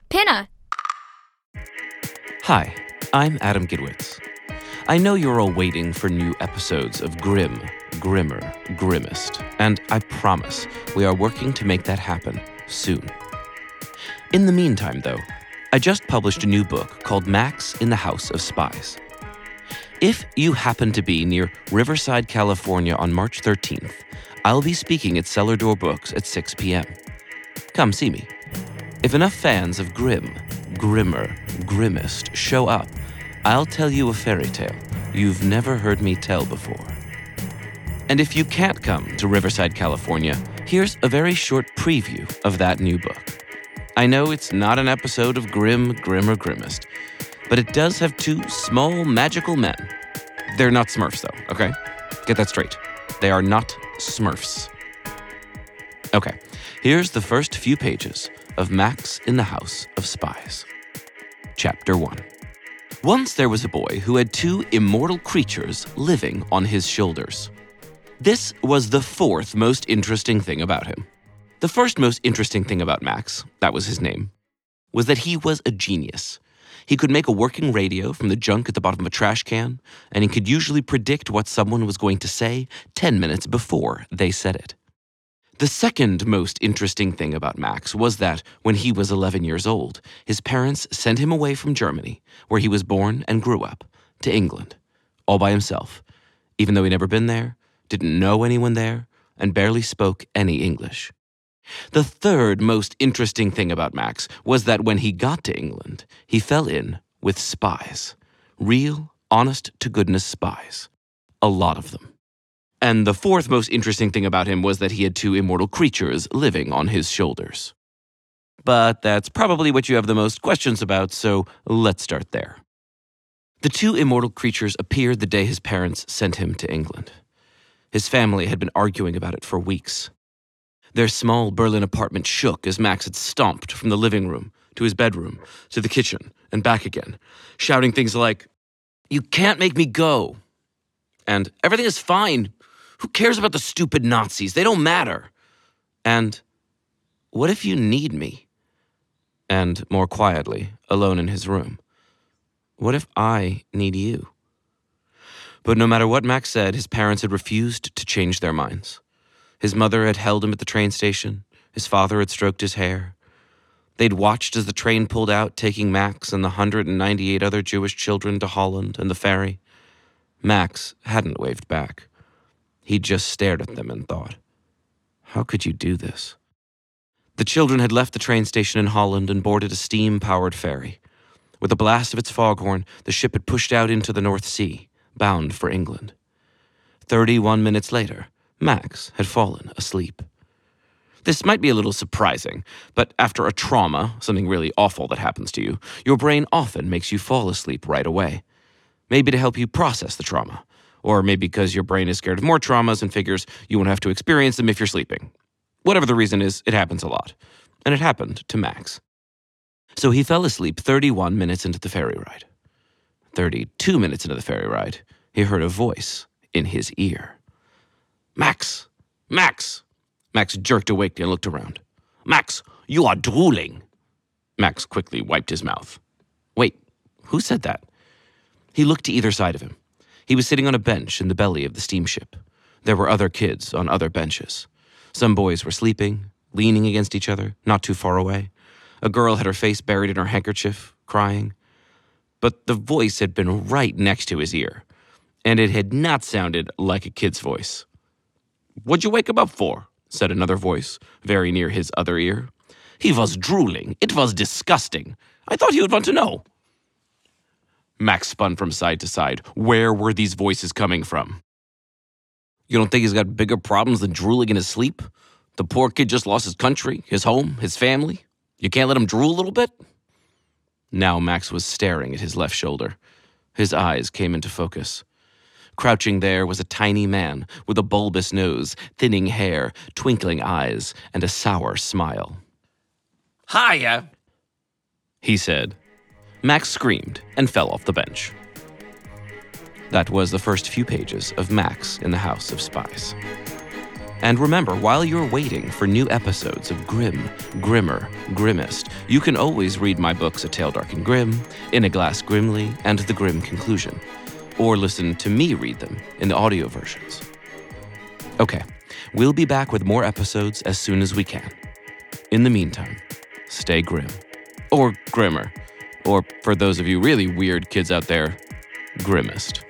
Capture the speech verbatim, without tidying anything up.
Pinna. Hi, I'm Adam Gidwitz. I know you're all waiting for new episodes of Grim, Grimmer, Grimmest, and I promise we are working to make that happen soon. In the meantime, though, I just published a new book called Max in the House of Spies. If you happen to be near Riverside, California on March thirteenth, I'll be speaking at Cellar Door Books at six p.m. Come see me. If enough fans of Grim, Grimmer, Grimmest show up, I'll tell you a fairy tale you've never heard me tell before. And if you can't come to Riverside, California, here's a very short preview of that new book. I know it's not an episode of Grim, Grimmer, Grimmest, but it does have two small magical men. They're not Smurfs, though, okay? Get that straight. They are not Smurfs. Okay, here's the first few pages of Max in the House of Spies. Chapter one. Once there was a boy who had two immortal creatures living on his shoulders. This was the fourth most interesting thing about him. The first most interesting thing about Max, that was his name, was that he was a genius. He could make a working radio from the junk at the bottom of a trash can, and he could usually predict what someone was going to say ten minutes before they said it. The second most interesting thing about Max was that, when he was eleven years old, his parents sent him away from Germany, where he was born and grew up, to England, all by himself, even though he'd never been there, didn't know anyone there, and barely spoke any English. The third most interesting thing about Max was that when he got to England, he fell in with spies. Real, honest-to-goodness spies. A lot of them. And the fourth most interesting thing about him was that he had two immortal creatures living on his shoulders. But that's probably what you have the most questions about, so let's start there. The two immortal creatures appeared the day his parents sent him to England. His family had been arguing about it for weeks. Their small Berlin apartment shook as Max had stomped from the living room to his bedroom to the kitchen and back again, shouting things like, "You can't make me go," and "Everything is fine. Who cares about the stupid Nazis? They don't matter." And, "What if you need me?" And more quietly, alone in his room, "What if I need you?" But no matter what Max said, his parents had refused to change their minds. His mother had held him at the train station. His father had stroked his hair. They'd watched as the train pulled out, taking Max and the one hundred ninety-eight other Jewish children to Holland and the ferry. Max hadn't waved back. He just stared at them and thought, how could you do this? The children had left the train station in Holland and boarded a steam-powered ferry. With a blast of its foghorn, the ship had pushed out into the North Sea, bound for England. Thirty-one minutes later, Max had fallen asleep. This might be a little surprising, but after a trauma, something really awful that happens to you, your brain often makes you fall asleep right away. Maybe to help you process the trauma. Or maybe because your brain is scared of more traumas and figures you won't have to experience them if you're sleeping. Whatever the reason is, it happens a lot. And it happened to Max. So he fell asleep thirty-one minutes into the ferry ride. thirty-two minutes into the ferry ride, he heard a voice in his ear. "Max! Max!" Max jerked awake and looked around. "Max, you are drooling!" Max quickly wiped his mouth. Wait, who said that? He looked to either side of him. He was sitting on a bench in the belly of the steamship. There were other kids on other benches. Some boys were sleeping, leaning against each other, not too far away. A girl had her face buried in her handkerchief, crying. But the voice had been right next to his ear, and it had not sounded like a kid's voice. "What'd you wake him up for?" said another voice, very near his other ear. "He was drooling. It was disgusting. I thought he would want to know." Max spun from side to side. Where were these voices coming from? "You don't think he's got bigger problems than drooling in his sleep? The poor kid just lost his country, his home, his family. You can't let him drool a little bit?" Now Max was staring at his left shoulder. His eyes came into focus. Crouching there was a tiny man with a bulbous nose, thinning hair, twinkling eyes, and a sour smile. "Hiya," he said. Max screamed and fell off the bench. That was the first few pages of Max in the House of Spies. And remember, while you're waiting for new episodes of Grim, Grimmer, Grimmest, you can always read my books A Tale Dark and Grim, In a Glass Grimly, and The Grim Conclusion, or listen to me read them in the audio versions. Okay, we'll be back with more episodes as soon as we can. In the meantime, stay grim. Or grimmer. Or, for those of you really weird kids out there, grimmest.